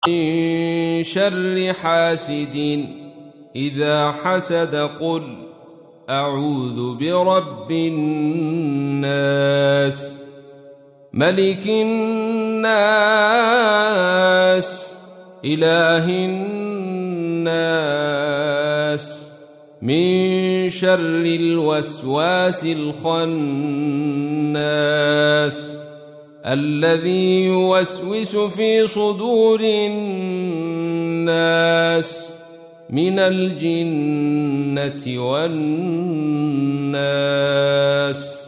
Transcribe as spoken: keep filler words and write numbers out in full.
من شر حاسد إذا حسد قل أعوذ برب الناس ملك الناس إله الناس من شر الوسواس الخناس الذي يوسوس في صدور الناس من الجنة والناس.